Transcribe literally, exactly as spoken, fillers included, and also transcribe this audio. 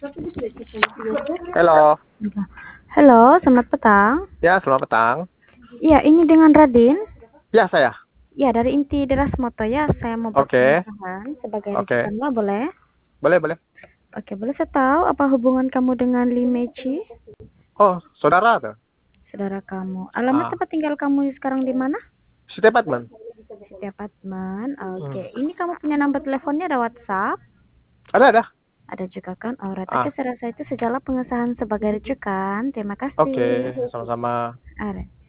Halo. Halo, selamat petang. Ya, selamat petang. Iya, ini dengan Radin. Ya, saya. Ya, dari Inti Deras Moto ya. Saya mau Oke. bertanya sebagai Oke. rujukannya, boleh? Boleh, boleh. Oke, boleh saya tahu apa hubungan kamu dengan Lee Meichi? Oh, saudara tuh. Saudara kamu. Alamat Ah, tempat tinggal kamu sekarang di mana? City Apartment. Di apartemen. Hmm. Oke, ini kamu punya nomor teleponnya, ada WhatsApp? Ada, ada. Ada juga kan? Alright, oke, Ah, saya rasa itu segala pengesahan sebagai rujukan. Terima oke. kasih. Sama-sama. Alright.